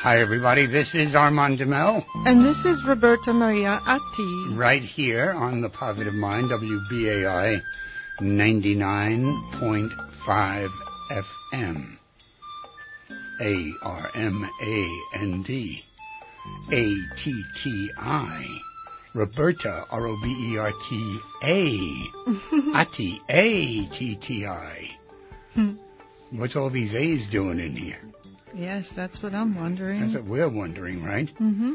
Hi, everybody. This is Armand Demel. And this is Roberta Maria Atti. Right here on The Positive Mind, WBAI 99.5 FM. ARMAND. ATTI. Roberta, ROBERTA. Atti, ATTI. What's all these A's doing in here? Yes, that's what I'm wondering. That's what we're wondering, right? Mm-hmm.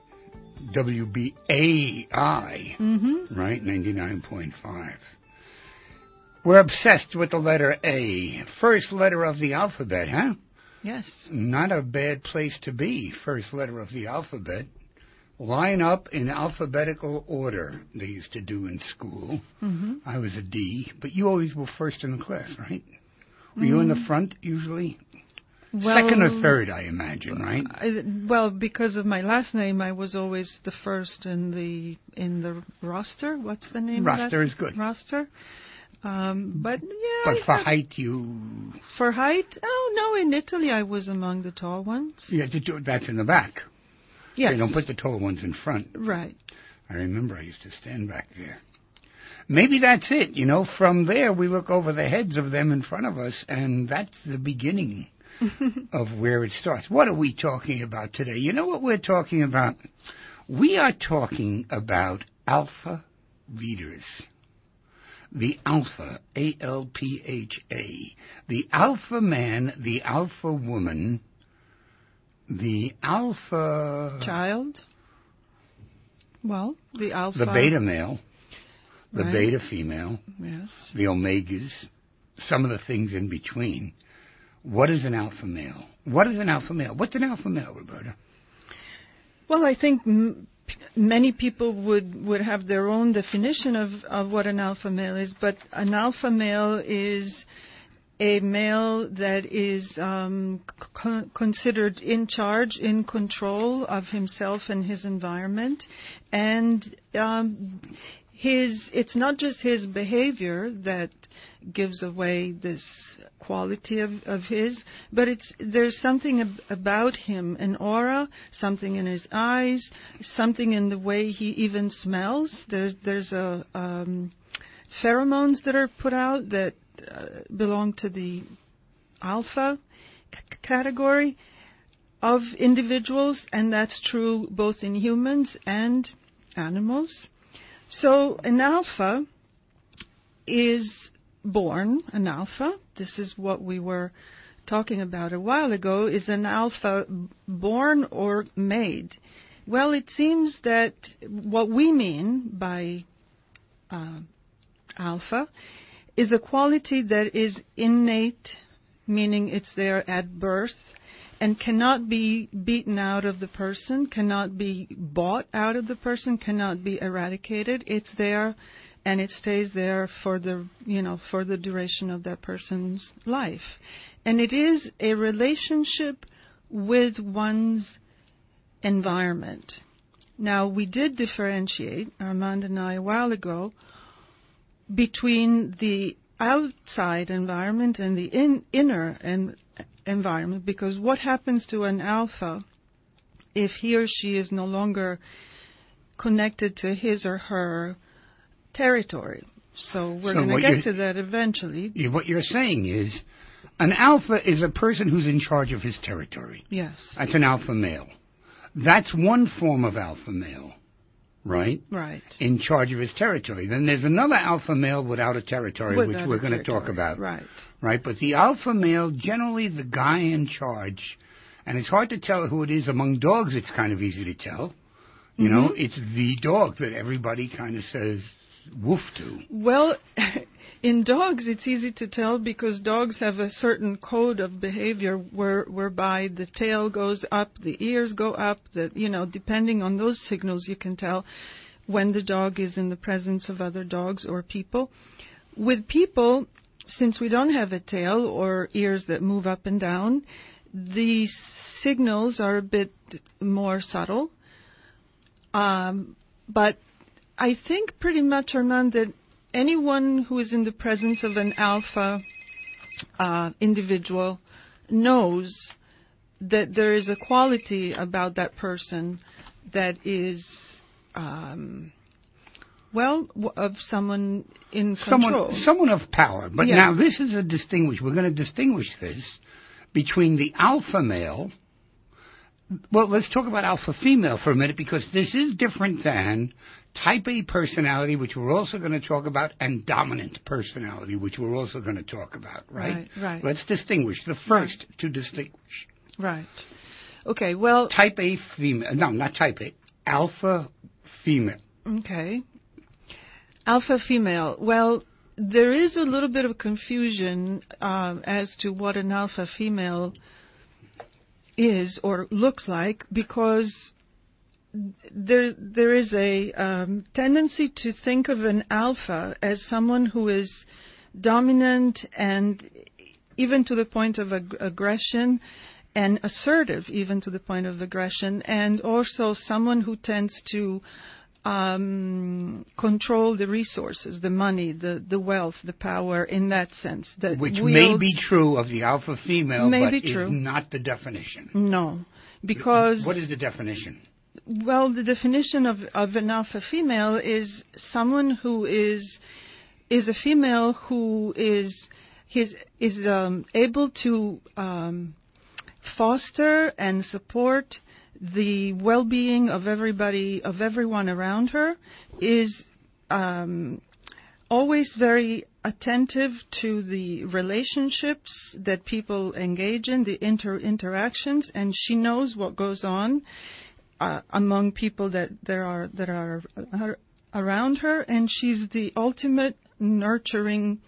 WBAI, right? 99.5. We're obsessed with the letter A. First letter of the alphabet, huh? Yes. Not a bad place to be. First letter of the alphabet. Line up in alphabetical order, they used to do in school. Mm-hmm. I was a D, but you always were first in the class, right? Were you in the front, usually? Well, second or third, I imagine, right? Well, because of my last name, I was always the first in the roster. What's the name of that? Roster is good. Roster. But for height, For height? Oh, no, in Italy I was among the tall ones. Yeah, that's in the back. Yes. They don't put the tall ones in front. Right. I remember I used to stand back there. Maybe that's it. You know, from there we look over the heads of them in front of us, and that's the beginning of where it starts. What are we talking about today? You know what we're talking about? We are talking about alpha leaders. The alpha, A-L-P-H-A. The alpha man, the alpha woman, the alpha... child? Well, the alpha... the beta male, the right. Beta female, yes. The omegas, some of the things in between. What is an alpha male? What is an alpha male? What's an alpha male, Roberta? Well, I think many people would have their own definition of what an alpha male is, but an alpha male is a male that is considered in charge, in control of himself and his environment, and it's not just his behavior that gives away this quality of his, but there's something about him, an aura, something in his eyes, something in the way he even smells. There's pheromones that are put out that belong to the alpha category of individuals, and that's true both in humans and animals. So an alpha is born, an alpha, this is what we were talking about a while ago, is an alpha born or made? Well, it seems that what we mean by alpha is a quality that is innate, meaning it's there at birth, and cannot be beaten out of the person, cannot be bought out of the person, cannot be eradicated. It's there, and it stays there for the duration of that person's life. And it is a relationship with one's environment. Now, we did differentiate, Armand and I, a while ago, between the outside environment and the inner environment, because what happens to an alpha if he or she is no longer connected to his or her territory? So we're going to get to that eventually. What you're saying is an alpha is a person who's in charge of his territory. Yes. That's an alpha male. That's one form of alpha male, right? Right. In charge of his territory. Then there's another alpha male without a territory, which we're going to talk about. Right. Right, but the alpha male, generally the guy in charge, and it's hard to tell who it is. Among dogs, it's kind of easy to tell. You know, it's the dog that everybody kind of says woof to. Well, in dogs, it's easy to tell because dogs have a certain code of behavior whereby the tail goes up, the ears go up, depending on those signals, you can tell when the dog is in the presence of other dogs or people. With people, since we don't have a tail or ears that move up and down, the signals are a bit more subtle. But I think pretty much, Armand, that anyone who is in the presence of an alpha individual knows that there is a quality about that person that is, of someone in control. Someone of power. But now this is we're going to distinguish this between the alpha male. Well, let's talk about alpha female for a minute, because this is different than type A personality, which we're also going to talk about, and dominant personality, which we're also going to talk about, right? Right. Let's distinguish. The first to distinguish. Right. Okay, well... Type A female. No, not type A. Alpha female. Okay. Alpha female. Well, there is a little bit of confusion as to what an alpha female is or looks like, because there is a tendency to think of an alpha as someone who is dominant and even to the point of aggression, and assertive even to the point of aggression, and also someone who tends to control the resources, the money, the wealth, the power, in that sense. Which may be true of the alpha female, but is not the definition. No, because... What is the definition? Well, the definition of an alpha female is someone who is a female who is able to foster and support the well-being of everyone around her, is always very attentive to the relationships that people engage in, the interactions, and she knows what goes on among people that are around her, and she's the ultimate nurturing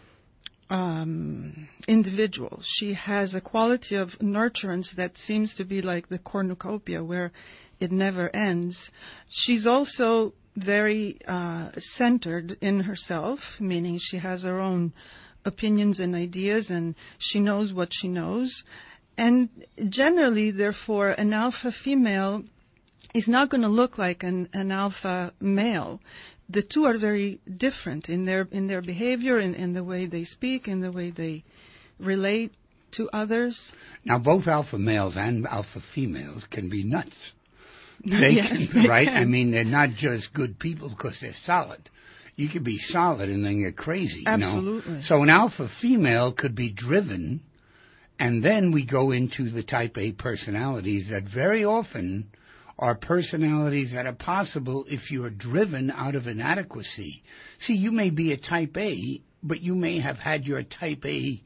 individual. She has a quality of nurturance that seems to be like the cornucopia, where it never ends. She's also very centered in herself, meaning she has her own opinions and ideas, and she knows what she knows. And generally, therefore, an alpha female is not going to look like an alpha male. The two are very different in their behavior, in the way they speak, in the way they relate to others. Now, both alpha males and alpha females can be nuts. They can, right? I mean, they're not just good people because they're solid. You can be solid and then get crazy. Absolutely. You know? So an alpha female could be driven, and then we go into the type A personalities that very often are personalities that are possible if you're driven out of inadequacy. See, you may be a type A, but you may have had your type A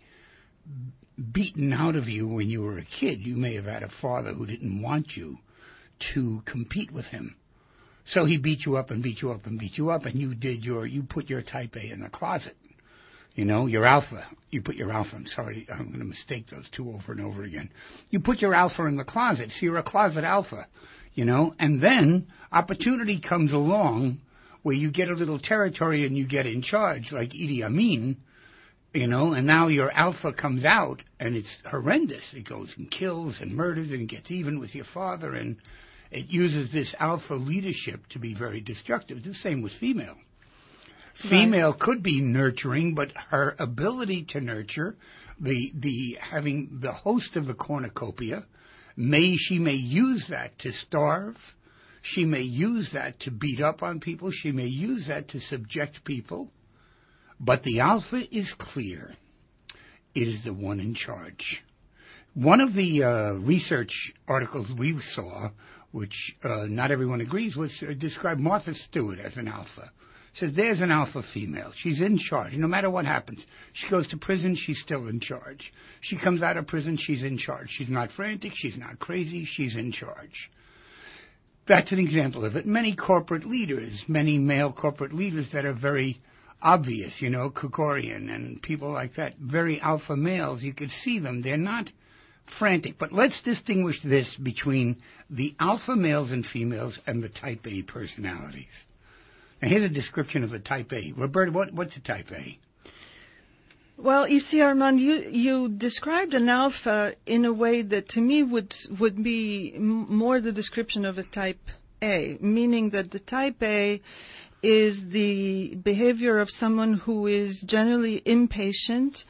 beaten out of you when you were a kid. You may have had a father who didn't want you to compete with him. So he beat you up and beat you up and beat you up, and you put your type A in the closet. You know, your alpha. You put your alpha, I'm sorry, I'm going to mistake those two over and over again. You put your alpha in the closet, so you're a closet alpha. You know, and then opportunity comes along where you get a little territory and you get in charge, like Idi Amin, you know, and now your alpha comes out and it's horrendous. It goes and kills and murders and gets even with your father, and it uses this alpha leadership to be very destructive. It's the same with female. Right. Female could be nurturing, but her ability to nurture, the having the host of the cornucopia, she may use that to starve. She may use that to beat up on people. She may use that to subject people. But the alpha is clear. It is the one in charge. One of the research articles we saw, which not everyone agrees with, described Martha Stewart as an alpha. Says there's an alpha female. She's in charge. No matter what happens. She goes to prison, she's still in charge. She comes out of prison, she's in charge. She's not frantic, she's not crazy, she's in charge. That's an example of it. Many corporate leaders, many male corporate leaders that are very obvious, you know, Krikorian and people like that, very alpha males, you could see them. They're not frantic. But let's distinguish this between the alpha males and females and the type A personalities. Now, here's a description of a type A. Roberta, what's a type A? Well, you see, Armand, you described an alpha in a way that to me would be more the description of a type A, meaning that the type A is the behavior of someone who is generally impatient,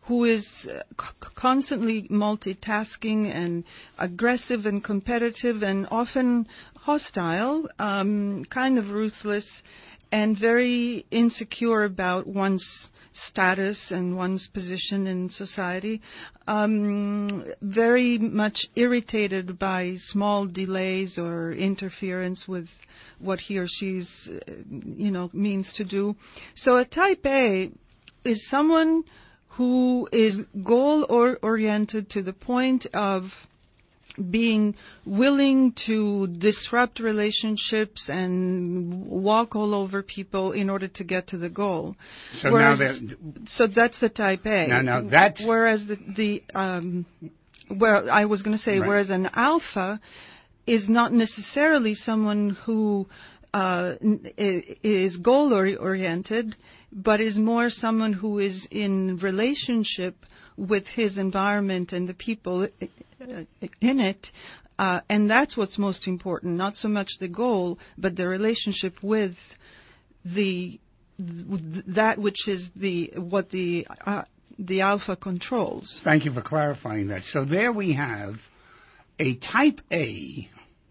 who is constantly multitasking and aggressive and competitive and often hostile, kind of ruthless, and very insecure about one's status and one's position in society, very much irritated by small delays or interference with what he or she's, means to do. So a type A is someone who is goal-oriented to the point of being willing to disrupt relationships and walk all over people in order to get to the goal. So so that's the type A. Now that's whereas whereas an alpha is not necessarily someone who is goal-oriented, but is more someone who is in relationship with his environment and the people in it, and that's what's most important. Not so much the goal, but the relationship with that which is what the alpha controls. Thank you for clarifying that. So there we have a type A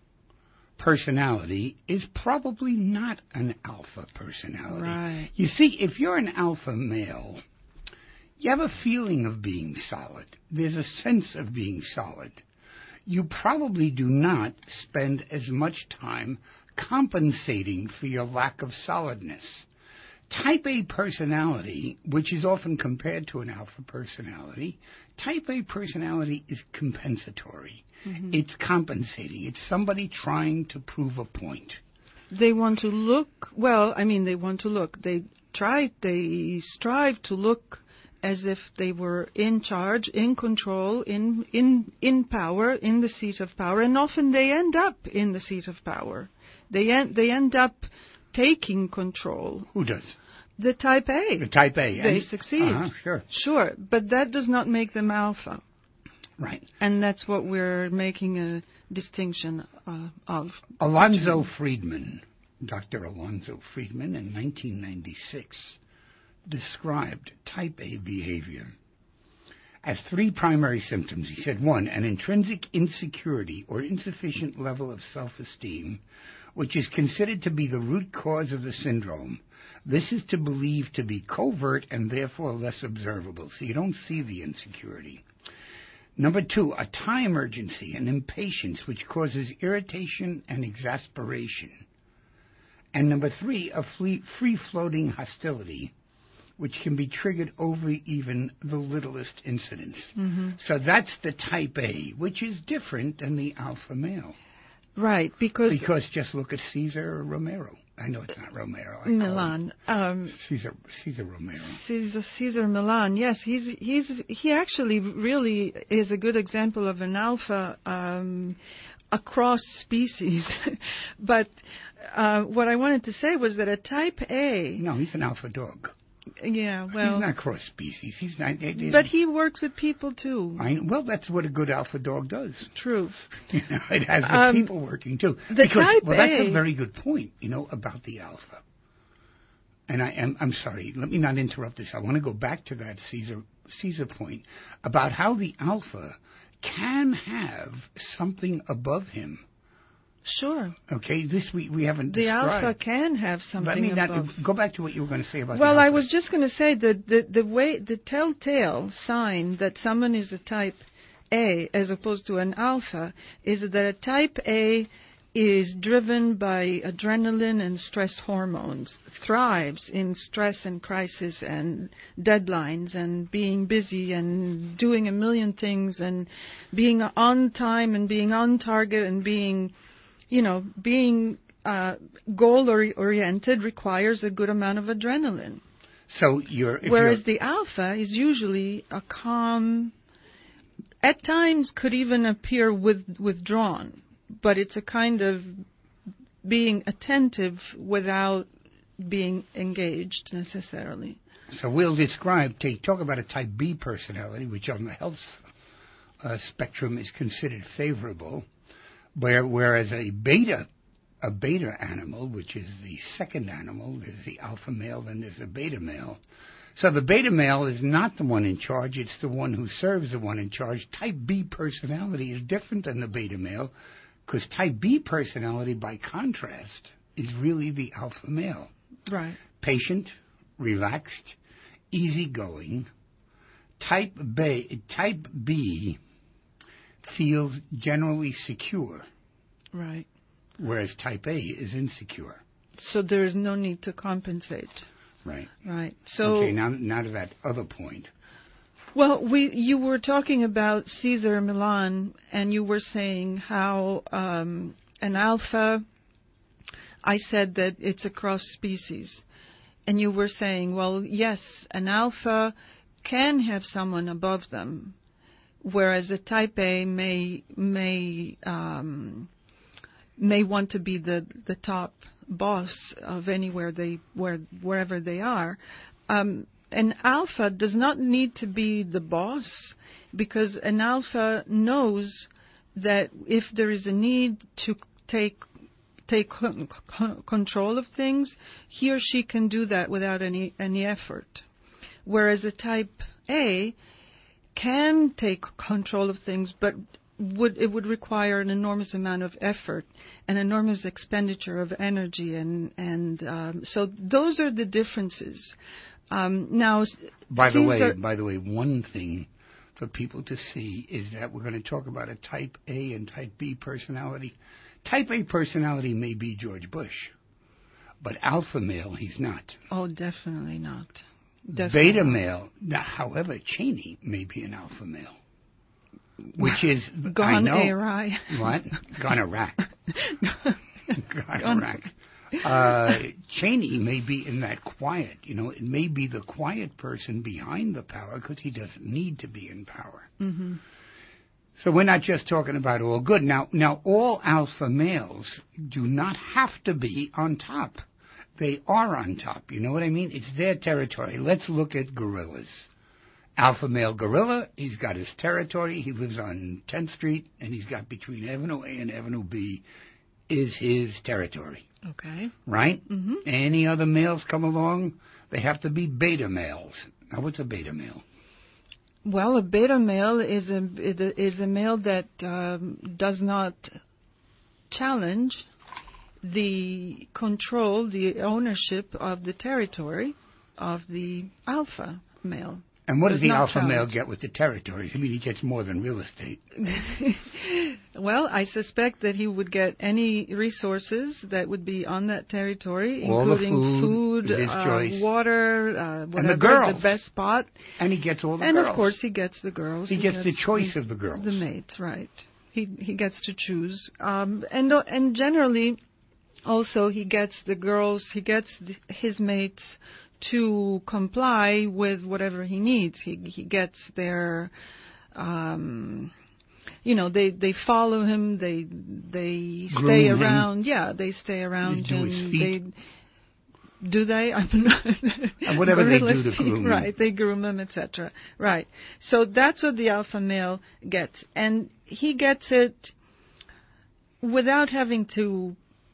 personality is probably not an alpha personality. Right. You see, if you're an alpha male, you have a feeling of being solid. There's a sense of being solid. You probably do not spend as much time compensating for your lack of solidness. Type A personality, which is often compared to an alpha personality, type A personality is compensatory. Mm-hmm. It's compensating. It's somebody trying to prove a point. They want to look, they want to look. They strive to look as if they were in charge, in control, in power, in the seat of power, and often they end up in the seat of power. They end up taking control. Who does? The type A. The type A. They succeed. Sure. Sure, but that does not make them alpha. Right. And that's what we're making a distinction of. Alonzo Friedman, Dr. Alonzo Friedman, in 1996, described type A behavior as three primary symptoms. He said, 1, an intrinsic insecurity or insufficient level of self-esteem, which is considered to be the root cause of the syndrome. This is to believe to be covert and therefore less observable, so you don't see the insecurity. Number 2, a time urgency and impatience, which causes irritation and exasperation. And number 3, a free-floating hostility, which can be triggered over even the littlest incidents. Mm-hmm. So that's the type A, which is different than the alpha male. Right, because just look at Cesar Romero. I know it's not Romero. Milan. Cesar Romero. Cesar Milan. Yes, he actually really is a good example of an alpha across species. But what I wanted to say was that a type A. No, he's an alpha dog. Yeah, well... He's not cross-species. He's not... But he works with people, too. Well, that's what a good alpha dog does. True. It has the people working, too. That's a very good point, about the alpha. And I'm sorry, let me not interrupt this. I want to go back to that Caesar point about how the alpha can have something above him. Sure. Okay, this we haven't the described. Alpha can have something above. Go back to what you were going to say about Well, the alpha. I was just going to say that the telltale sign that someone is a type A as opposed to an alpha is that a type A is driven by adrenaline and stress hormones, thrives in stress and crisis and deadlines and being busy and doing a million things and being on time and being on target and being goal-oriented requires a good amount of adrenaline. So whereas the alpha is usually a calm, at times could even appear withdrawn, but it's a kind of being attentive without being engaged necessarily. So we'll talk about a type B personality, which on the health spectrum is considered favorable. Whereas a beta animal, which is the second animal, there's the alpha male, then there's the beta male. So the beta male is not the one in charge, it's the one who serves the one in charge. Type B personality is different than the beta male, because type B personality, by contrast, is really the alpha male. Right. Patient, relaxed, easygoing. Type B feels generally secure, Right. whereas type A is insecure. So there is no need to compensate. Right. Right. So Okay, now to that other point. well, you were talking about Cesar Millan, and you were saying how an alpha. I said that it's a cross species, and you were saying, well, yes, an alpha can have someone above them, whereas a type A may want to be the top boss of wherever they are. An alpha does not need to be the boss, because an alpha knows that if there is a need to take control of things, he or she can do that without any effort. Whereas a type A can take control of things, but it would require an enormous amount of effort, an enormous expenditure of energy, and so those are the differences. Now, by the way, one thing for people to see is that we're going to talk about a type A and type B personality. Type A personality may be George Bush, but alpha male, he's not. Oh, definitely not. Definitely Beta not. male, now, however, Cheney may be an alpha male, which is gone I know, awry. What? Gone Iraq. Gone Iraq. Cheney may be in that quiet. It may be the quiet person behind the power because he doesn't need to be in power. Mm-hmm. So we're not just talking about all good. Now, all alpha males do not have to be on top. They are on top. You know what I mean? It's their territory. Let's look at gorillas. Alpha male gorilla, he's got his territory. He lives on 10th Street, and he's got between Avenue A and Avenue B is his territory. Okay. Right? Mm-hmm. Any other males come along, they have to be beta males. Now, what's a beta male? Well, a beta male is a male that does not challenge the control, the ownership of the territory of the alpha male. And what does the alpha challenge. male get with the territories? I mean, he gets more than real estate. Well, I suspect that he would get any resources that would be on that territory, all including food, his choice. Water, whatever, and the girls. the best spot. And he gets all the and girls. And of course, he gets the girls. He gets the choice of the girls. The mates, right. He gets to choose. And generally, also, he gets the girls, he gets his mates to comply with whatever he needs. He gets their, they follow him. They stay around. Yeah, they stay around him. Do they? Whatever they do to groom him. Right, they groom him, etc. Right. So that's what the alpha male gets, and he gets it without having to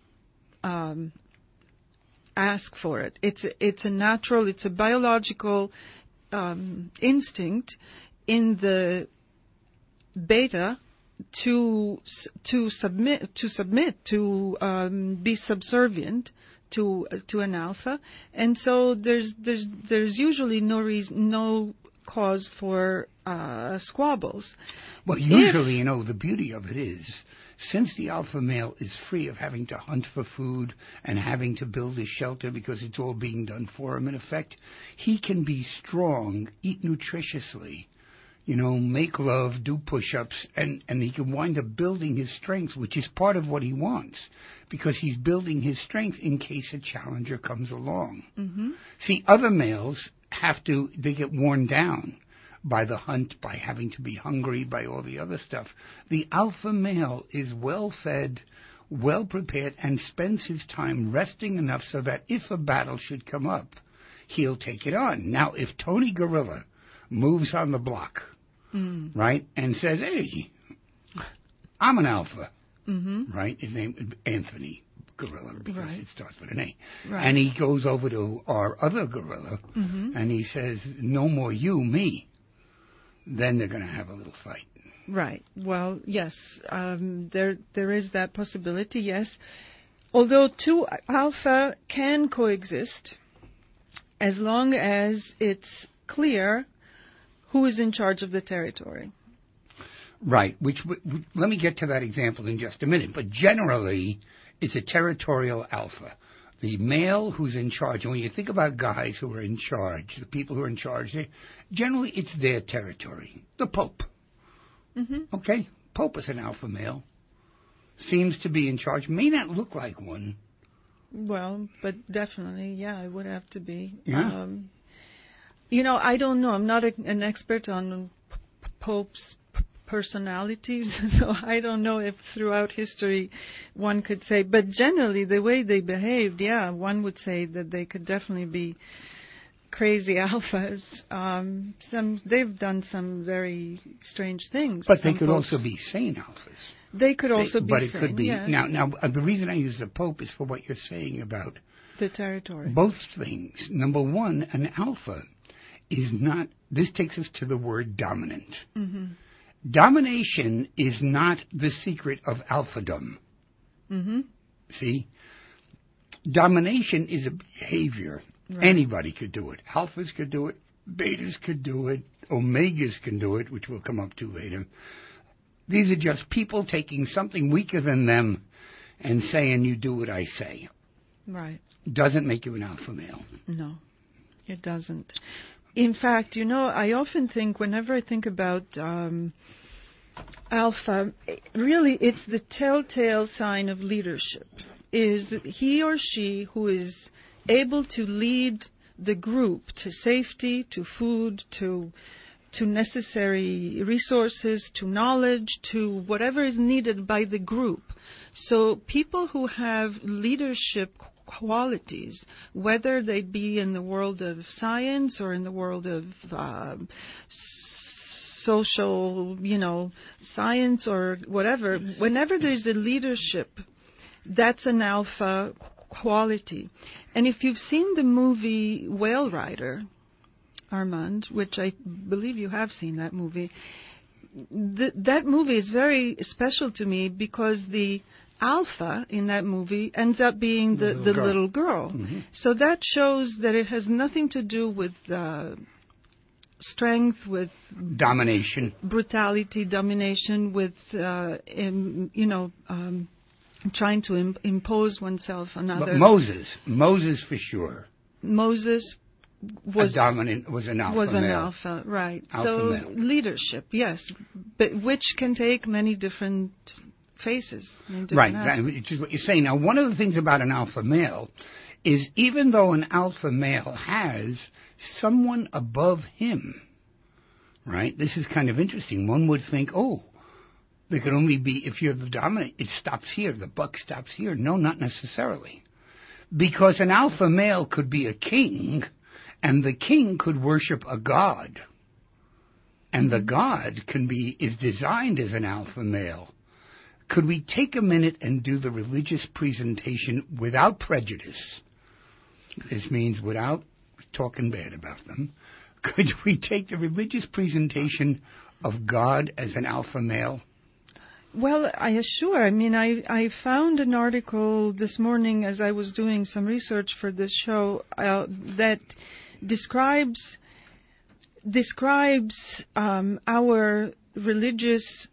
ask for it. It's a natural, it's a biological instinct in the beta to submit, to be subservient to an alpha, and so there's usually no cause for squabbles. Well, usually, the beauty of it is, since the alpha male is free of having to hunt for food and having to build his shelter because it's all being done for him, in effect, he can be strong, eat nutritiously, make love, do push-ups, and he can wind up building his strength, which is part of what he wants, because he's building his strength in case a challenger comes along. Mm-hmm. See, other males they get worn down by the hunt, by having to be hungry, by all the other stuff. The alpha male is well-fed, well-prepared, and spends his time resting enough so that if a battle should come up, he'll take it on. Now, if Tony Gorilla moves on the block, right, and says, hey, I'm an alpha, mm-hmm. right, his name is Anthony, gorilla because Right. it starts with an A. Right. And he goes over to our other gorilla and he says, no more you, me. Then they're going to have a little fight. Right. Well, yes, there is that possibility, yes. Although two alpha can coexist as long as it's clear who is in charge of the territory. Right, let me get to that example in just a minute. But generally, it's a territorial alpha. The male who's in charge, and when you think about guys who are in charge, the people who are in charge, generally it's their territory. The Pope. Okay? Pope is an alpha male. Seems to be in charge. May not look like one. Well, but definitely, yeah, it would have to be. Yeah. I don't know. I'm not an expert on popes' personalities, so I don't know if throughout history one could say. But generally, the way they behaved, yeah, one would say that they could definitely be crazy alphas. They've done some very strange things. But they some could popes. also be sane alphas. They could also be but it sane, could be yes. now. The reason I use the Pope is for what you're saying about the territory. both things. Number one, an alpha is not. This takes us to the word dominant. Domination is not the secret of alphadom. See, domination is a behavior. Right. Anybody could do it. Alphas could do it. Betas could do it. Omegas can do it, which we'll come up to later. These are just people taking something weaker than them and saying, you do what I say. Right. Doesn't make you an alpha male. No, it doesn't. In fact, I often think, whenever I think about alpha, really it's the telltale sign of leadership. Is he or she who is able to lead the group to safety, to food, to necessary resources, to knowledge, to whatever is needed by the group. So people who have leadership qualities, whether they be in the world of science or in the world of social, science or whatever, whenever there's a leadership, that's an alpha quality. And if you've seen the movie Whale Rider, Armand, which I believe you have seen that movie, that movie is very special to me because the alpha in that movie ends up being the little girl. So that shows that it has nothing to do with strength, with domination, brutality, domination, with trying to impose oneself on others. But Moses for sure. Moses was an alpha, right? So male. Leadership, yes, but which can take many different faces. Right, which is what you're saying. Now, one of the things about an alpha male is even though an alpha male has someone above him, right? This is kind of interesting. One would think, there could only be, if you're the dominant, it stops here. The buck stops here. No, not necessarily. Because an alpha male could be a king, and the king could worship a god. And the god is designed as an alpha male. Could we take a minute and do the religious presentation without prejudice? This means without talking bad about them. Could we take the religious presentation of God as an alpha male? Well, I assure. I mean, I found an article this morning as I was doing some research for this show that describes our religious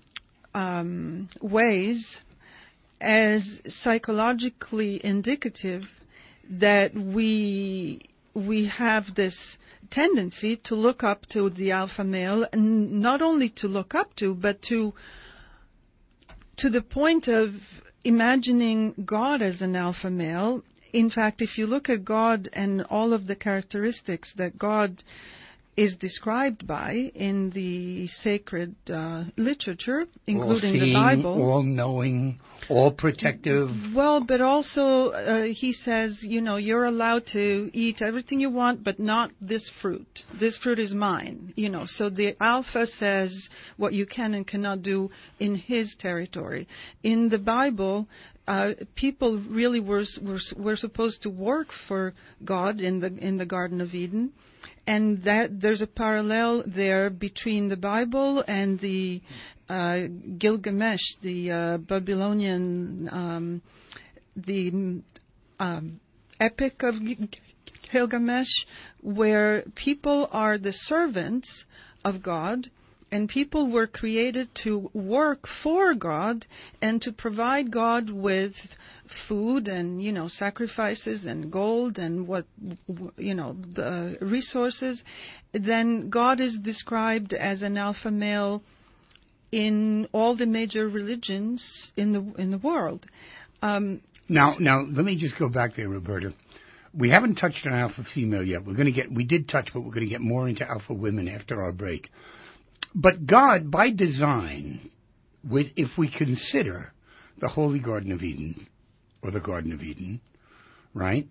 ways as psychologically indicative that we have this tendency to look up to the alpha male, and not only to look up to, but to the point of imagining God as an alpha male. In fact, if you look at God and all of the characteristics that God is described by in the sacred literature, including the Bible. All-knowing, All protective. Well, but also he says, you're allowed to eat everything you want, but not this fruit. This fruit is mine. So the alpha says what you can and cannot do in his territory. In the Bible, people really were supposed to work for God in the Garden of Eden. And that there's a parallel there between the Bible and the Gilgamesh, the Babylonian, the epic of Gilgamesh, where people are the servants of God, and people were created to work for God and to provide God with food and, sacrifices and gold and resources. Then God is described as an alpha male in all the major religions in the world. Now, let me just go back there, Roberta. We haven't touched on alpha female yet. We did touch, but we're going to get more into alpha women after our break. But God, by design, if we consider the Holy Garden of Eden, or the Garden of Eden, right,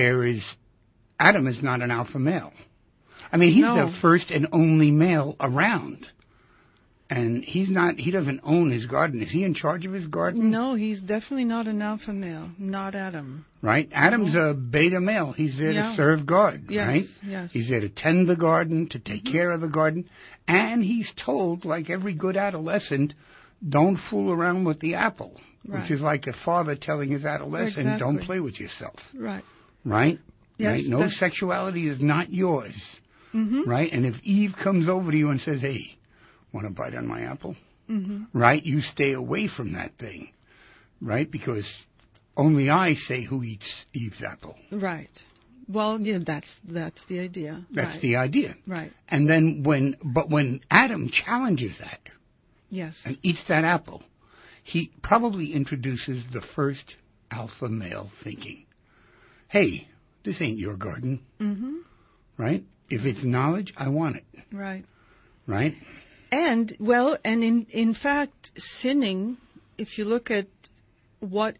Adam is not an alpha male. I mean, he's the first and only male around. And he doesn't own his garden. Is he in charge of his garden? No, he's definitely not an alpha male, not Adam. Right? Adam's a beta male. He's there to serve God, right? Yes. He's there to tend the garden, to take care of the garden. And he's told, like every good adolescent, don't fool around with the apple. Right. Which is like a father telling his adolescent, don't play with yourself. Right. Right? Yes, right? No sexuality is not yours. Mm-hmm. Right? And if Eve comes over to you and says, hey, want to bite on my apple? Mm-hmm. Right? You stay away from that thing. Right? Because only I say who eats Eve's apple. Right. Well, yeah, that's the idea. That's the idea. Right. And then when Adam challenges that, yes, and eats that apple, he probably introduces the first alpha male thinking. Hey, this ain't your garden. Mm-hmm. Right? If it's knowledge, I want it. Right. Right? And in fact, sinning, if you look at what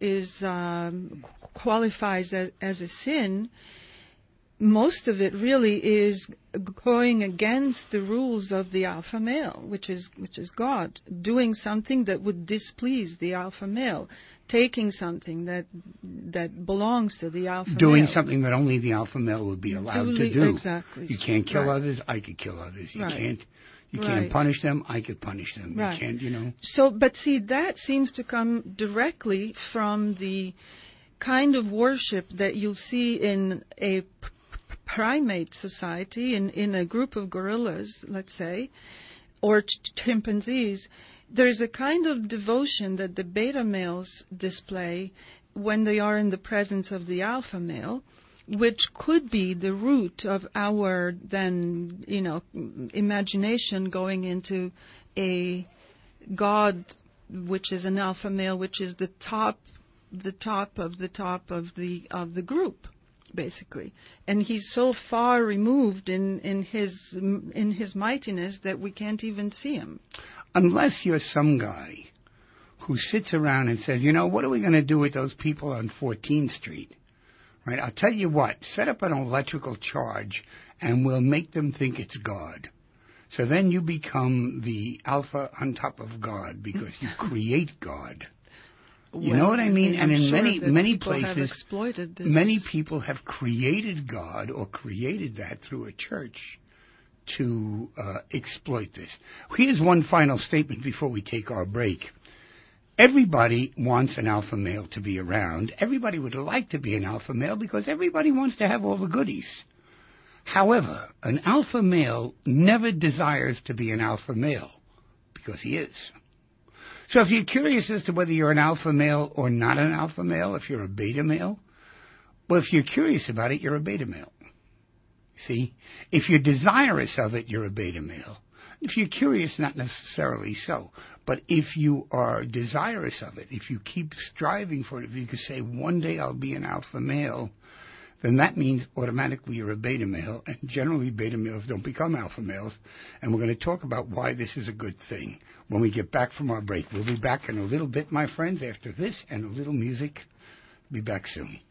qualifies as a sin, most of it really is going against the rules of the alpha male, which is God, doing something that would displease the alpha male, taking something that belongs to the alpha male. Doing something that only the alpha male would be allowed to do. Exactly. You can't kill others, I could kill others. You can't punish them, I could punish them. Right. You can't, So, but see, that seems to come directly from the kind of worship that you'll see in a primate society, in a group of gorillas, let's say, or chimpanzees. There's a kind of devotion that the beta males display when they are in the presence of the alpha male, which could be the root of our then, imagination going into a God, which is an alpha male, which is the top of the group, basically. And he's so far removed in his mightiness that we can't even see him. Unless you're some guy who sits around and says, what are we going to do with those people on 14th Street? Right? I'll tell you what, set up an electrical charge and we'll make them think it's God. So then you become the alpha on top of God because you create God. You know what I mean? And in many places, many people have created God or created that through a church to exploit this. Here's one final statement before we take our break. Everybody wants an alpha male to be around. Everybody would like to be an alpha male because everybody wants to have all the goodies. However, an alpha male never desires to be an alpha male because he is. So if you're curious as to whether you're an alpha male or not an alpha male, if you're a beta male, well, if you're curious about it, you're a beta male. See? If you're desirous of it, you're a beta male. If you're curious, not necessarily so. But if you are desirous of it, if you keep striving for it, if you could say, one day I'll be an alpha male, then that means automatically you're a beta male, and generally beta males don't become alpha males, and we're going to talk about why this is a good thing when we get back from our break. We'll be back in a little bit, my friends, after this and a little music. Be back soon.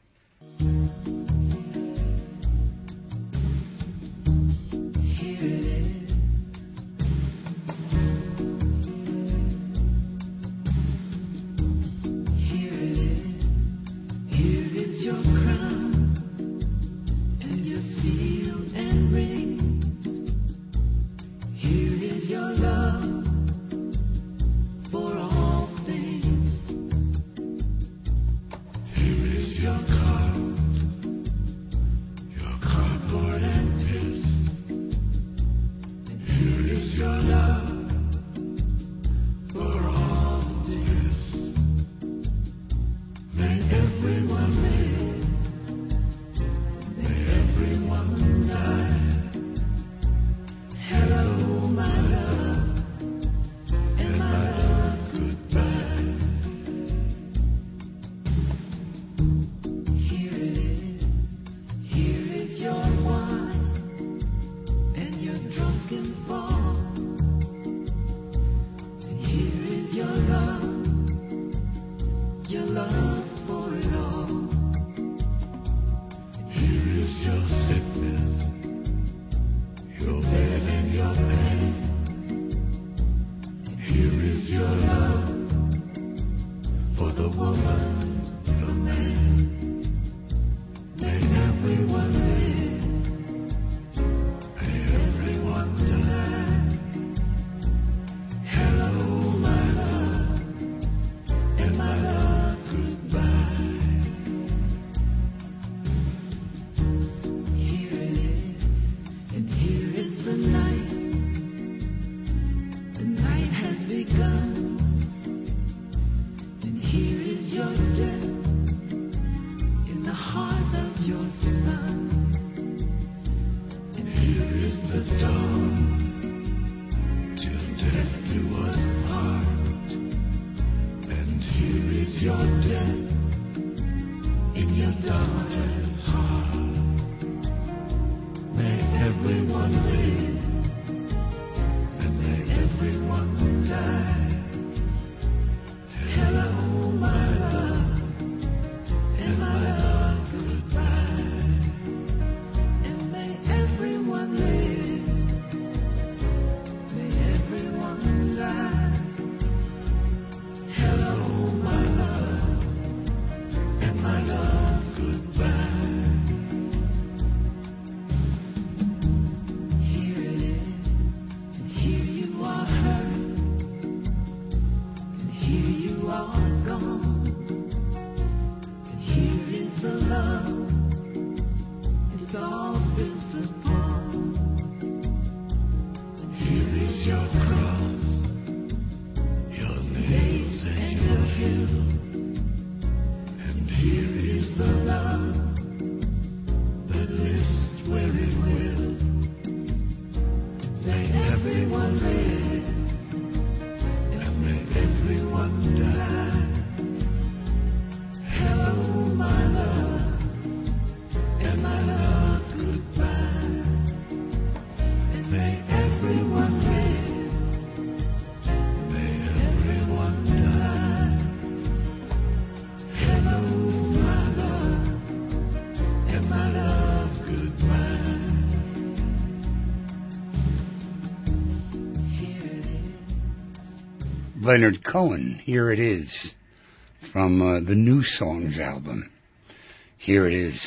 Leonard Cohen, Here It Is, from the New Songs album. Here it is.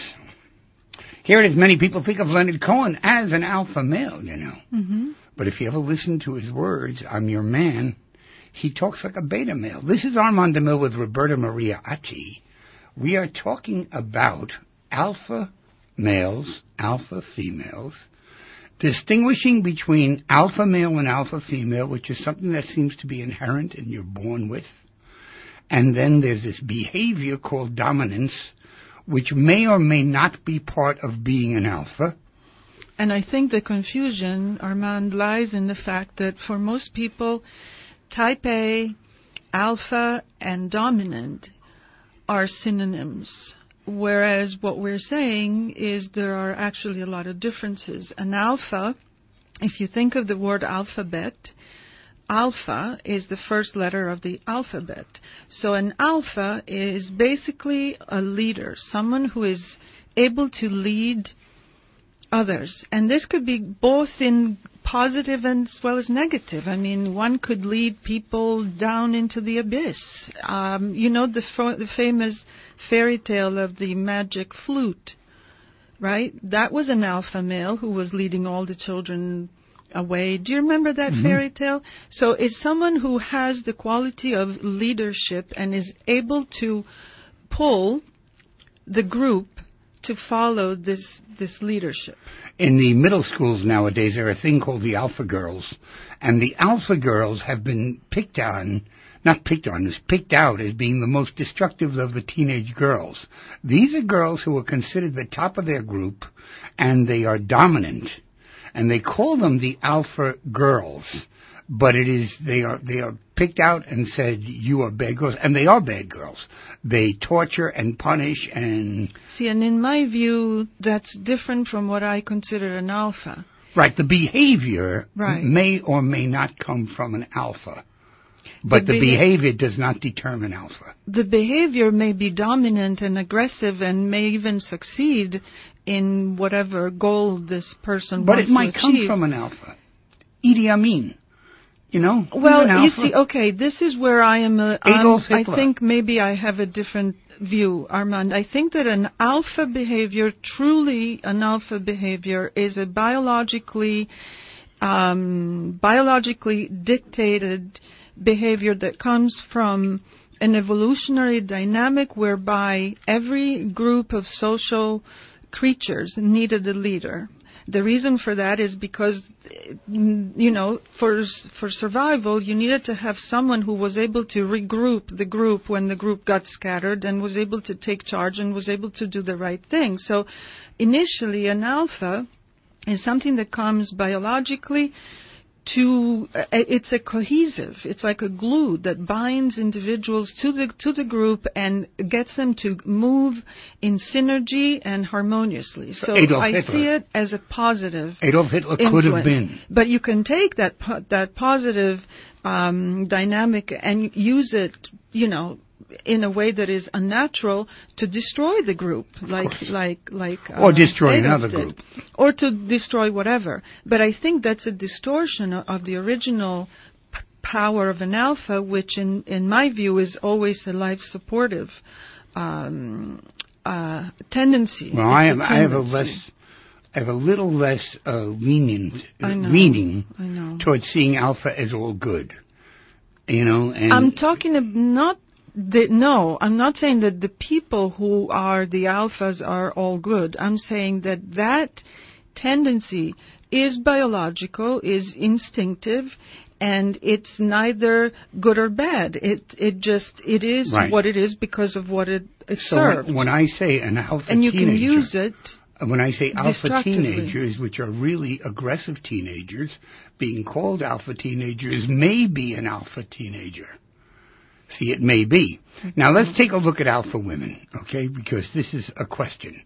Here it is. Many people think of Leonard Cohen as an alpha male, you know. Mm-hmm. But if you ever listen to his words, I'm your man, he talks like a beta male. This is Armand DeMille with Roberta Maria Atti. We are talking about alpha males, alpha females, distinguishing between alpha male and alpha female, which is something that seems to be inherent and you're born with. And then there's this behavior called dominance, which may or may not be part of being an alpha. And I think the confusion, Armand, lies in the fact that for most people, type A, alpha, and dominant are synonyms. Whereas what we're saying is there are actually a lot of differences. An alpha, if you think of the word alphabet, alpha is the first letter of the alphabet. So an alpha is basically a leader, someone who is able to lead others. And this could be both in positive as well as negative. I mean, one could lead people down into the abyss. The famous fairy tale of the magic flute, right? That was an alpha male who was leading all the children away. Do you remember that fairy tale? So it's someone who has the quality of leadership and is able to pull the group to follow this leadership. In the middle schools nowadays, there are a thing called the Alpha Girls, and the Alpha Girls have been picked out as being the most destructive of the teenage girls. These are girls who are considered the top of their group, and they are dominant, and they call them the Alpha Girls. But they are picked out and said, you are bad girls. And they are bad girls. They torture and punish and... See, and in my view, that's different from what I consider an alpha. Right, the behavior may or may not come from an alpha. But the behavior does not determine alpha. The behavior may be dominant and aggressive and may even succeed in whatever goal this person wants to achieve. But it might come from an alpha. Idi Amin. Well, you see, okay, this is where I am. I think maybe I have a different view, Armand. I think that an alpha behavior is a biologically dictated behavior that comes from an evolutionary dynamic whereby every group of social creatures needed a leader. The reason for that is because, for survival, you needed to have someone who was able to regroup the group when the group got scattered and was able to take charge and was able to do the right thing. So initially, an alpha is something that comes biologically it's a cohesive, it's like a glue that binds individuals to the group and gets them to move in synergy and harmoniously. So I see it as a positive Adolf Hitler influence. Could have been. But you can take that positive dynamic and use it, in a way that is unnatural to destroy the group, or destroy another group, or to destroy whatever. But I think that's a distortion of the original power of an alpha, which, in my view, is always a life-supportive tendency. Well, I have a little less leaning towards seeing alpha as all good. And I'm talking I'm not saying that the people who are the alphas are all good. I'm saying that tendency is biological, is instinctive, and it's neither good or bad. It is what it is because of what it serves. So when I say an alpha teenager, and you can use it. When I say alpha teenagers, which are really aggressive teenagers, being called alpha teenagers may be an alpha teenager. See, it may be. Now, let's take a look at alpha women, okay, because this is a question.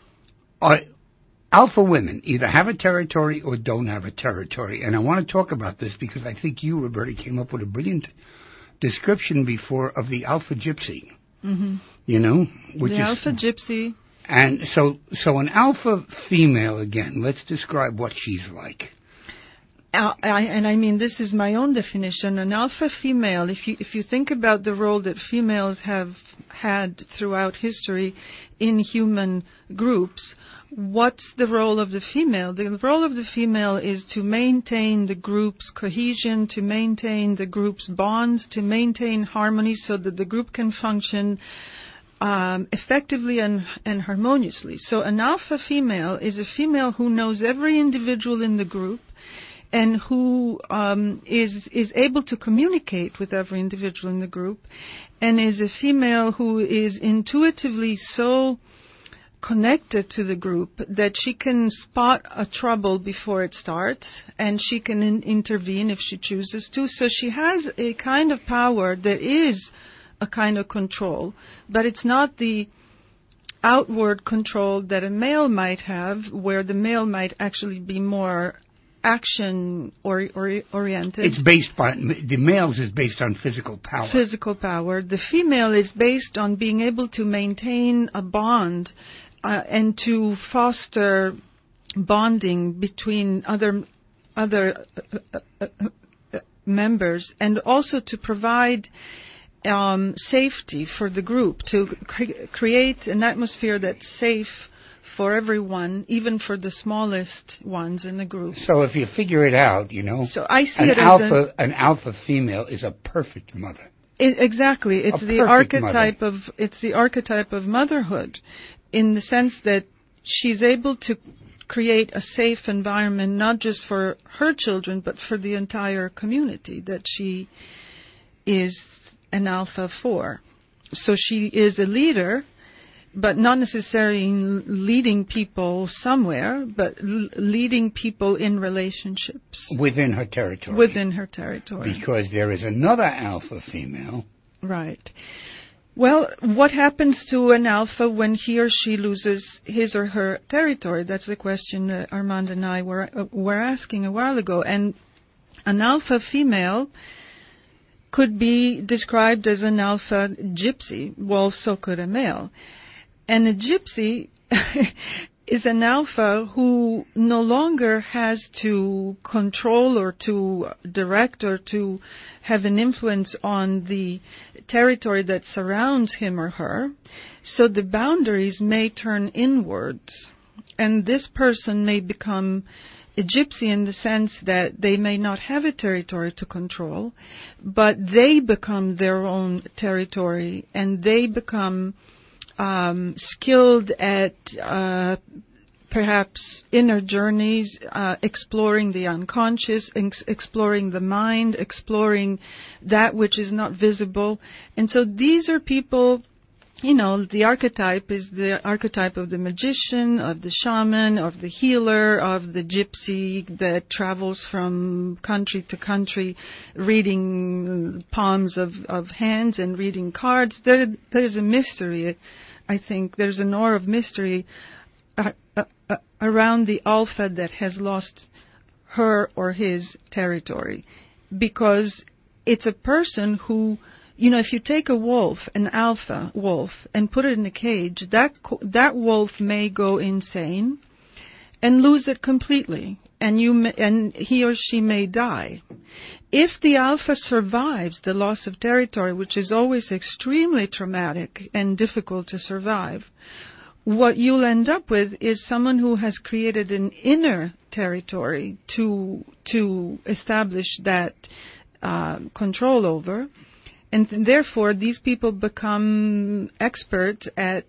Alpha women either have a territory or don't have a territory, and I want to talk about this because I think you, Roberta, came up with a brilliant description before of the alpha gypsy, which is alpha gypsy. And so an alpha female, again, let's describe what she's like. I mean, this is my own definition. An alpha female, if you think about the role that females have had throughout history in human groups, what's the role of the female? The role of the female is to maintain the group's cohesion, to maintain the group's bonds, to maintain harmony so that the group can function effectively and harmoniously. So an alpha female is a female who knows every individual in the group and who is able to communicate with every individual in the group, and is a female who is intuitively so connected to the group that she can spot a trouble before it starts, and she can intervene if she chooses to. So she has a kind of power that is a kind of control, but it's not the outward control that a male might have, where the male might actually be more action oriented. It's based on, the male's is based on physical power. Physical power. The female is based on being able to maintain a bond and to foster bonding between other members, and also to provide safety for the group, to create an atmosphere that's safe for everyone, even for the smallest ones in the group. So if you figure it out, So I see an it alpha, an alpha female is a perfect mother. Exactly. It's the archetype of motherhood, in the sense that she's able to create a safe environment, not just for her children, but for the entire community that she is an alpha for. So she is a leader, but not necessarily leading people somewhere, but leading people in relationships. Within her territory. Within her territory. Because there is another alpha female. Right. Well, what happens to an alpha when he or she loses his or her territory? That's the question that Armand and I were asking a while ago. And an alpha female could be described as an alpha gypsy. Well, so could a male. And a gypsy is an alpha who no longer has to control or to direct or to have an influence on the territory that surrounds him or her. So the boundaries may turn inwards. And this person may become a gypsy in the sense that they may not have a territory to control, but they become their own territory, and they become skilled at perhaps inner journeys, exploring the unconscious, exploring the mind, exploring that which is not visible. And so these are people, the archetype is the archetype of the magician, of the shaman, of the healer, of the gypsy that travels from country to country, reading palms of hands and reading cards. There's a mystery, I think. There's an aura of mystery around the alpha that has lost her or his territory, because it's a person who, if you take a wolf, an alpha wolf, and put it in a cage, that wolf may go insane and lose it completely, and he or she may die. If the alpha survives the loss of territory, which is always extremely traumatic and difficult to survive, what you'll end up with is someone who has created an inner territory to establish that control over, and therefore these people become experts at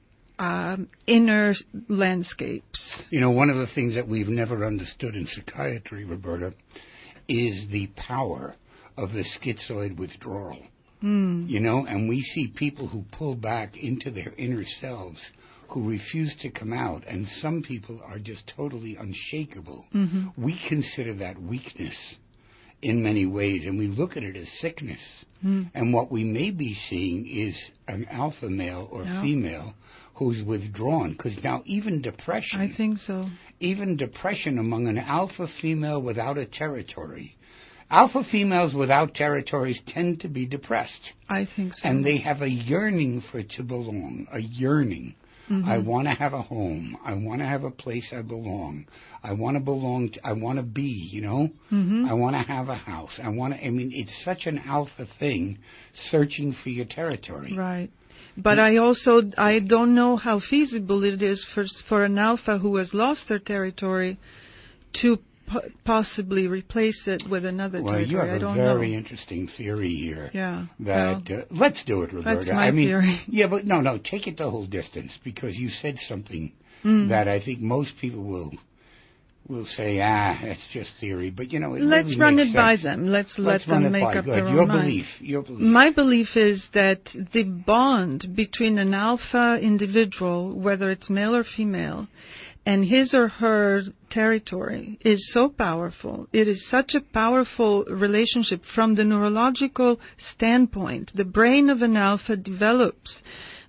inner landscapes. One of the things that we've never understood in psychiatry, Roberta, is the power of the schizoid withdrawal. And we see people who pull back into their inner selves, who refuse to come out, and some people are just totally unshakable. We consider that weakness in many ways, and we look at it as sickness. And what we may be seeing is an alpha male or female who's withdrawn, because now even depression... I think so. Even depression among an alpha female without a territory. Alpha females without territories tend to be depressed. I think so. And they have a yearning to belong, a yearning. I want to have a home. I want to have a place I belong. I want to belong to, I want to be, I want to have a house. It's such an alpha thing, searching for your territory. Right. But I don't know how feasible it is for an alpha who has lost their territory to possibly replace it with another territory. Well, you have a very interesting theory here. Yeah. Let's do it, Roberta. That's my theory. Yeah, but no, take it the whole distance, because you said something that I think most people will say, that's just theory. But, let's run it by them. Let's let them make up their own mind. Your belief. My belief is that the bond between an alpha individual, whether it's male or female, and his or her territory is so powerful. It is such a powerful relationship from the neurological standpoint. The brain of an alpha develops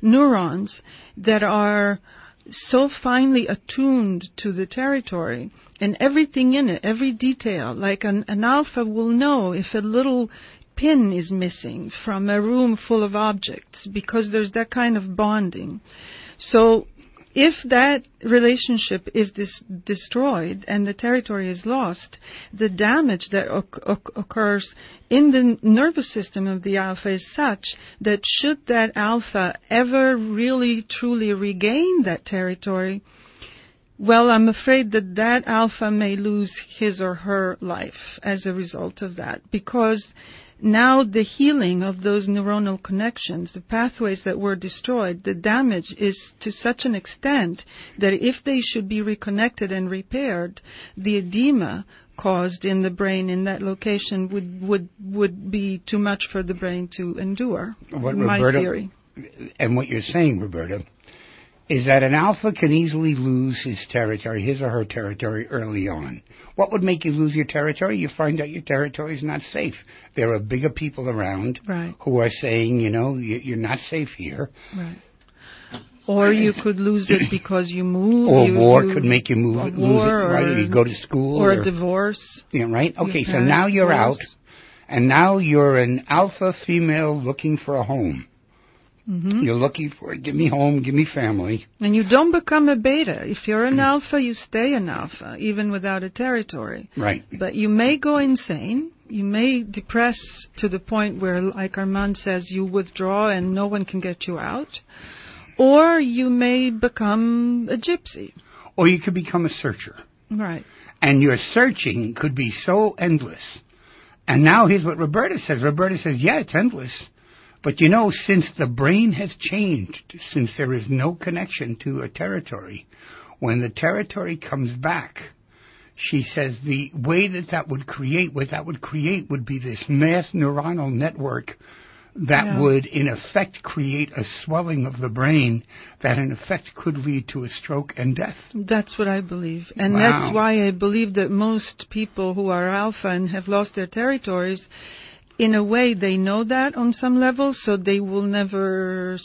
neurons that are so finely attuned to the territory, and everything in it, every detail, like an alpha will know if a little pin is missing from a room full of objects, because there's that kind of bonding. So if that relationship is destroyed and the territory is lost, the damage that occurs in the nervous system of the alpha is such that should that alpha ever really truly regain that territory, well, I'm afraid that that alpha may lose his or her life as a result of that, because now the healing of those neuronal connections, the pathways that were destroyed, the damage is to such an extent that if they should be reconnected and repaired, the edema caused in the brain in that location would be too much for the brain to endure. My theory. And what you're saying, Roberta, is that an alpha can easily lose his territory, his or her territory, early on. What would make you lose your territory? You find out your territory is not safe. There are bigger people around who are saying, you're not safe here. Right. Or you could lose it because you move. Or war could make you lose it, right? Or you go to school. Or a divorce. Yeah, right? Okay, so now you're out, and now you're an alpha female looking for a home. Mm-hmm. You're looking for it. Give me home, give me family. And you don't become a beta. If you're an alpha, you stay an alpha, even without a territory. Right. But you may go insane. You may depress to the point where, like Armand says, you withdraw and no one can get you out. Or you may become a gypsy. Or you could become a searcher. Right. And your searching could be so endless. And now here's what Roberta says. Roberta says, yeah, it's endless. But since the brain has changed, since there is no connection to a territory, when the territory comes back, she says the way that would create would be this mass neuronal network that would, in effect, create a swelling of the brain that, in effect, could lead to a stroke and death. That's what I believe. And that's why I believe that most people who are alpha and have lost their territories, in a way, they know that on some level, so they will never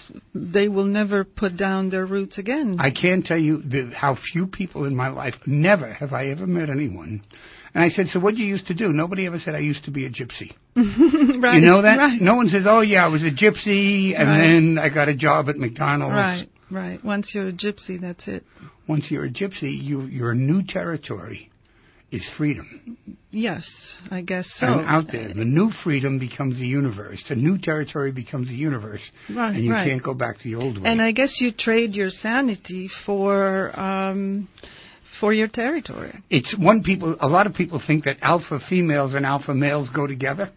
put down their roots again. I can't tell you how few people in my life, never have I ever met anyone. And I said, so what did you used to do? Nobody ever said I used to be a gypsy. Right. You know that? Right. No one says, oh yeah, I was a gypsy, and then I got a job at McDonald's. Right. Once you're a gypsy, that's it. Once you're a gypsy, your new territory is freedom. Yes, I guess so. And out there, the new freedom becomes the universe. The new territory becomes the universe. Right, and you can't go back to the old way. And I guess you trade your sanity for your territory. A lot of people think that alpha females and alpha males go together.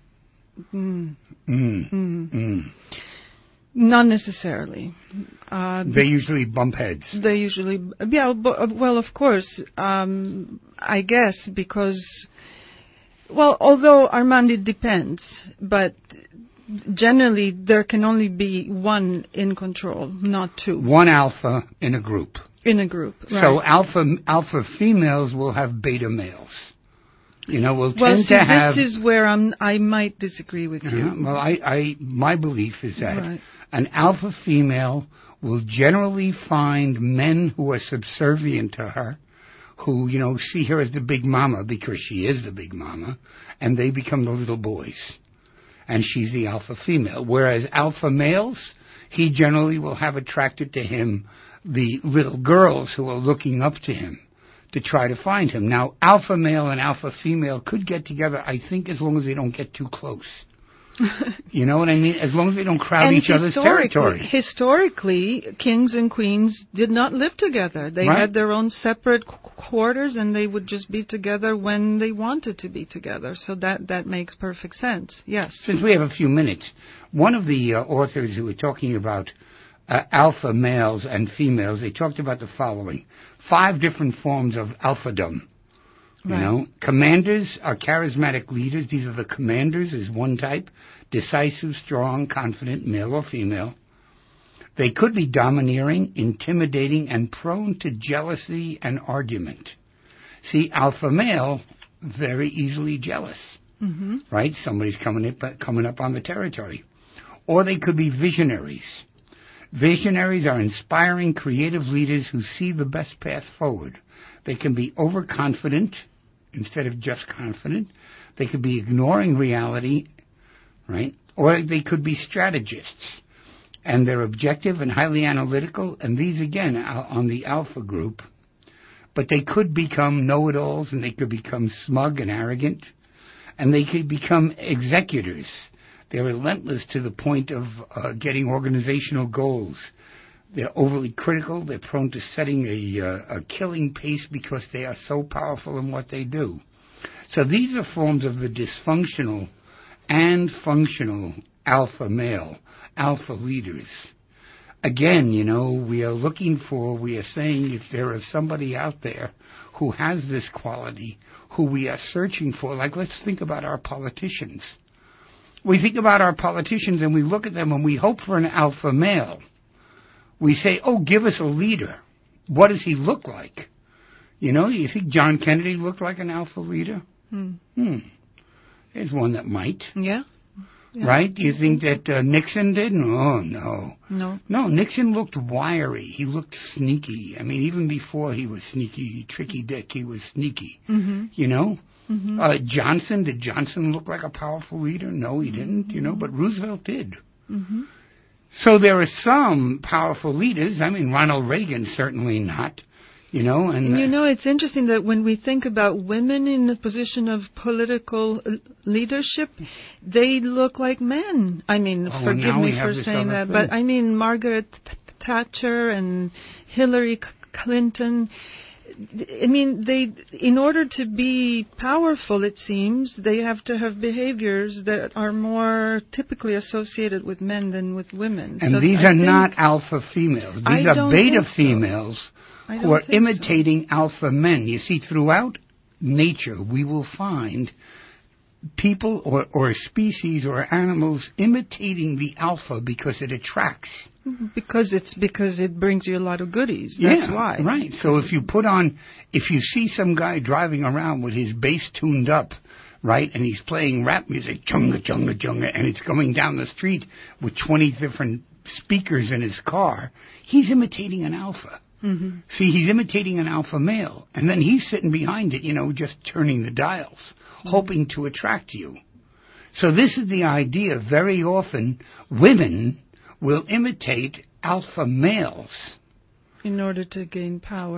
Not necessarily. They usually bump heads. Well, of course, I guess because, although Armand, it depends, but generally there can only be one in control, not two. One alpha in a group. Right. So alpha females will have beta males. Will tend to have... this is where I might disagree with you. My belief is that an alpha female will generally find men who are subservient to her, who, see her as the big mama because she is the big mama, and they become the little boys. And she's the alpha female. Whereas alpha males, he generally will have attracted to him the little girls who are looking up to him to try to find him. Now, alpha male and alpha female could get together, I think, as long as they don't get too close. You know what I mean? As long as they don't crowd each other's territory. Historically, kings and queens did not live together. They had their own separate quarters, and they would just be together when they wanted to be together. So that makes perfect sense, yes. Since we have a few minutes, one of the authors who were talking about alpha males and females, they talked about the following. 5 different forms of alphadom. Commanders are charismatic leaders. These are the commanders, is one type. Decisive, strong, confident, male or female. They could be domineering, intimidating, and prone to jealousy and argument. See, alpha male, very easily jealous. Right? Somebody's coming up on the territory. Or they could be visionaries. Visionaries are inspiring, creative leaders who see the best path forward. They can be overconfident instead of just confident. They could be ignoring reality, right? Or they could be strategists. And they're objective and highly analytical, and these, again, are on the alpha group. But they could become know-it-alls, and they could become smug and arrogant, and they could become executors. They're relentless to the point of getting organizational goals. They're overly critical. They're prone to setting a killing pace because they are so powerful in what they do. So these are forms of the dysfunctional and functional alpha male, alpha leaders. Again, we are saying if there is somebody out there who has this quality, who we are searching for, like let's think about our politicians. We think about our politicians and we look at them and we hope for an alpha male. We say, oh, give us a leader. What does he look like? You think John Kennedy looked like an alpha leader? There's one that might. Yeah. Right? Do you think that Nixon did? Oh, no. No, Nixon looked wiry. He looked sneaky. I mean, even before he was sneaky, tricky Dick, he was sneaky. Johnson, did Johnson look like a powerful leader? No, he didn't, but Roosevelt did. So there are some powerful leaders. I mean, Ronald Reagan, certainly not. It's interesting that when we think about women in a position of political leadership, they look like men. I mean, forgive me for saying that, but I mean Margaret Thatcher and Hillary Clinton. I mean, in order to be powerful, it seems, they have to have behaviors that are more typically associated with men than with women. And these are not alpha females. These are beta females who are imitating alpha men. You see, throughout nature, we will find people or species or animals imitating the alpha because it attracts. Because it brings you a lot of goodies. That's why. Right. So if you see some guy driving around with his bass tuned up, right, and he's playing rap music, chunga, chunga, chunga, and it's going down the street with 20 different speakers in his car, he's imitating an alpha. See, he's imitating an alpha male, and then he's sitting behind it, just turning the dials, hoping to attract you. So this is the idea. Very often, women will imitate alpha males in order to gain power.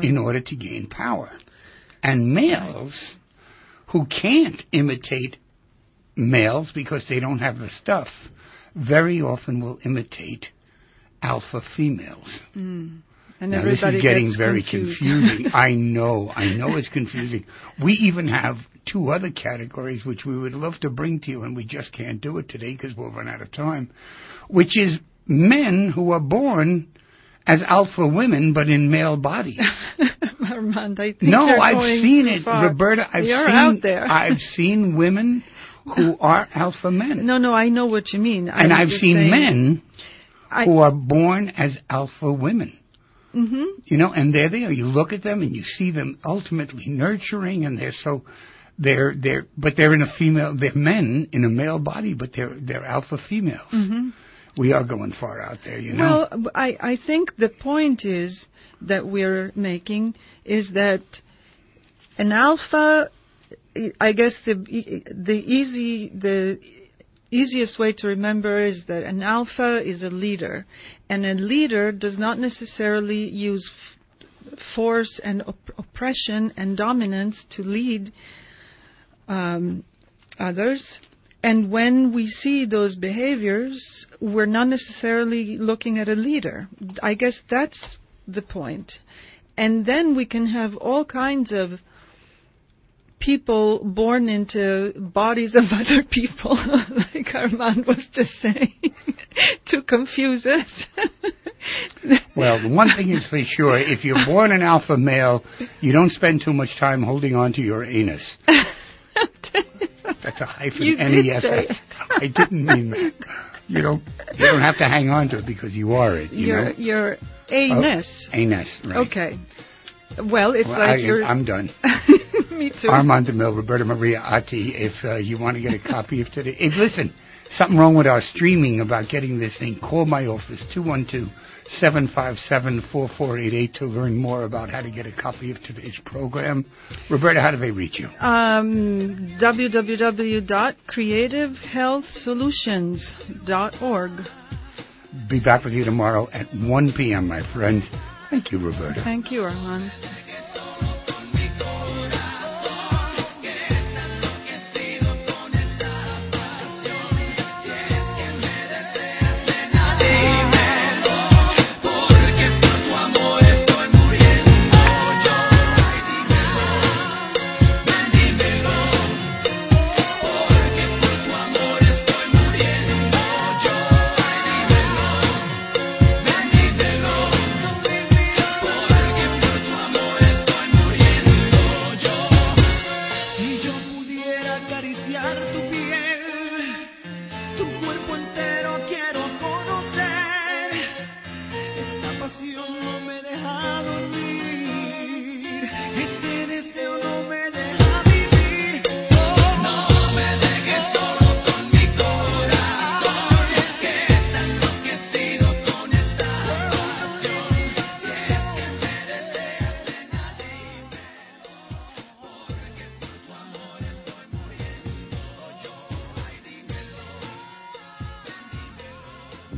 And males who can't imitate males because they don't have the stuff, very often will imitate alpha females. And now, this is getting very confusing. I know it's confusing. We even have two other categories which we would love to bring to you, and we just can't do it today because we'll run out of time, which is men who are born as alpha women but in male bodies. Armand, I think I've seen it, Roberta. I've seen women who are alpha men. No, I know what you mean. And I've seen men who are born as alpha women. And they're there. You look at them and you see them ultimately nurturing, and they're in a female. They're men in a male body, but they're alpha females. We are going far out there, Well, I think the point is that we're making is that an alpha. I guess the easiest way to remember is that an alpha is a leader, and a leader does not necessarily use force and oppression and dominance to lead others. And when we see those behaviors, we're not necessarily looking at a leader. I guess that's the point. And then we can have all kinds of people born into bodies of other people, like Armand was just saying, to confuse us. Well, the one thing is for sure, if you're born an alpha male, you don't spend too much time holding on to your anus. That's a hyphen, N-E-S-S. I didn't mean that. You don't have to hang on to it because you are it. Your anus. Anus, right. Okay. Well, I'm done. Me too. Armand DeMille, Roberta Maria Atti. If you want to get a copy of today, listen, something wrong with our streaming about getting this thing, call my office, 212-757-4488 to learn more about how to get a copy of today's program. Roberta, how do they reach you? www.creativehealthsolutions.org. Be back with you tomorrow at 1 p.m., my friends. Thank you, Roberta. Thank you, Armand.